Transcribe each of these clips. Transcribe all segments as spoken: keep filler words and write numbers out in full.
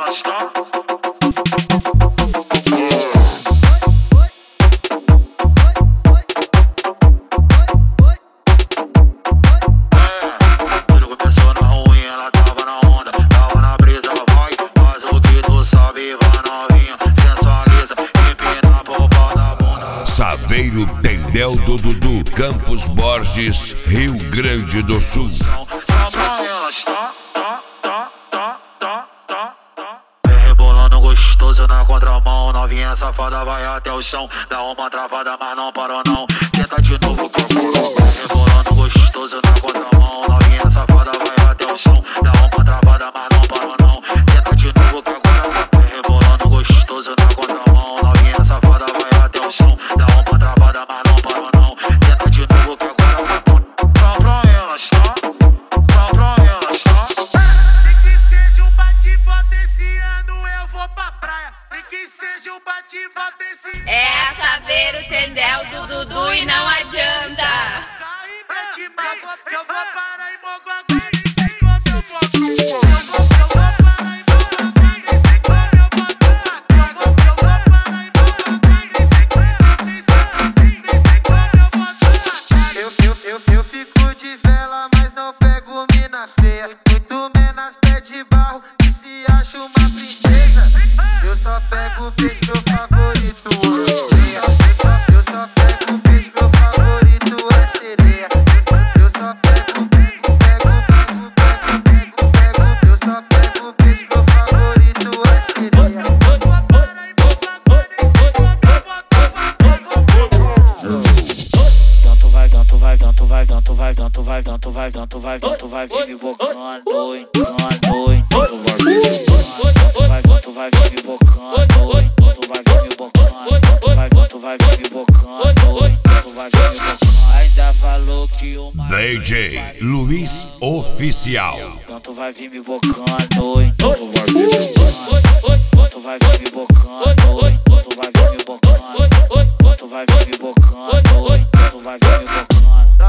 elas, tá? Saveiro Tendel do Dudu, Campos Borges, Rio Grande do Sul. Vem rebolando gostoso na contramão, novinha safada vai até o chão. Dá uma travada, mas não parou não. Tenta de novo que eu vou. Vem rebolando gostoso na contramão, novinha safada vai até o chão. Dá uma travada, mas não parou não. Tenta de novo que agora vem rebolando gostoso na contramão, novinha safada vai até o chão. Dá uma travada, mas não parou não. Tenta de novo que agora só pra elas, tá? Só pra elas, tá? Nem que seja um bate-volta esse ano eu vou pra praia. Nem que seja um bate-volta esse ano. É a Saveiro Tendel do Dudu e não adianta. Caí, mete massa, eu vou parar em Mogoguá e sei como eu boto. Eu vou parar em Mogoguá e sei como eu boto a casa. Eu vou parar em Mogoguá e sei como eu boto a casa. Eu, eu, eu, eu fico de vela, mas não pego mina feia. Muito menos pé de barro que se acha uma princesa. Eu só pego o peixe, meu favorito, a sereia. Eu só, eu só pego o peixe, meu favorito, a sereia. Eu só, eu só pego, pego, pego, pego, pego, pego. Eu só pego o peixe, meu favorito, a sereia. Eu vou parar em Mogoguá e sei como eu boto a casa. Ganto vai, ganto vai, ganto vai, ganto vai, ganto vai, ganto vai, ganto vai, ganto vai, vem me bocando, encando, enquanto vai me bocando, vai, ganto vai, vem me bocando, enquanto vai, vem me bocando, ganto vai, ganto vai, vem me bocando, enquanto vai, vem me bocando. Ainda falou que o D J Luiz Oficial. ganto vai vir me bocando, enquanto vai vir me bocando, enquanto vai vir me bocando, enquanto vai vir me bocando, enquanto vai vir me bocando, enquanto vai vir me bocando.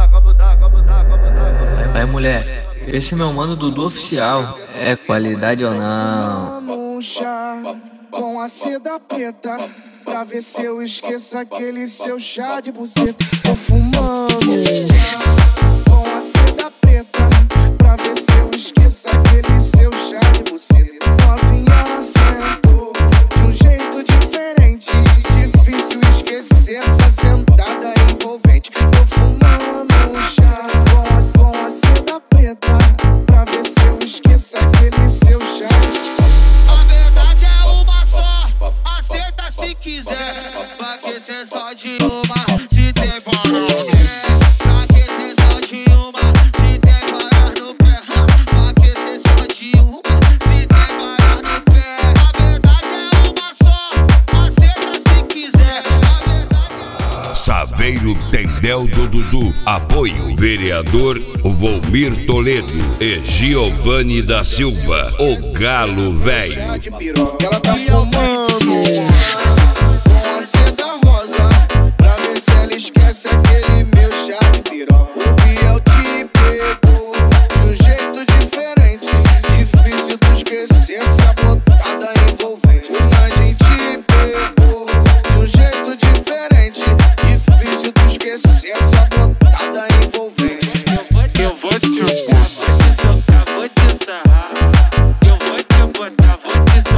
Aí mulher, esse é meu mano Dudu Oficial. É qualidade ou não? Um chá com a seda preta, pra ver se eu esqueço aquele seu chá de buceta. Tô fumando com a seda preta, pra ver se eu esqueço aquele seu chá de buceta. Novinha sentou de um jeito diferente, difícil esquecer essa sentada envolvente. Tô fumando um chá com a, com a seda preta, pra ver se eu esqueço aquele seu chá. A verdade é uma só, aceita se quiser. Vai que cê só de uma, se tem parar. Vai que cê só de uma, se tem parar no pé. Vai que cê só de uma, se tem parar no pé. A verdade é uma só, aceita se quiser. A verdade é... Saveiro Tendel do Dudu. Apoio vereador Volmir Toledo e Giovanni da Silva, o Galo Velho. Ela tá fumando com a seda rosa, pra ver se ela esquece aquele meu chá de piroca. O Biel te pegou de um jeito diferente, difícil tu esquecer essa botada envolvente. O Nadine te pegou de um jeito diferente, difícil tu esquecer essa botada envolvente. Eu vou te botar, vou te socar, vou te sarrar. Eu vou te botar, vou te socar.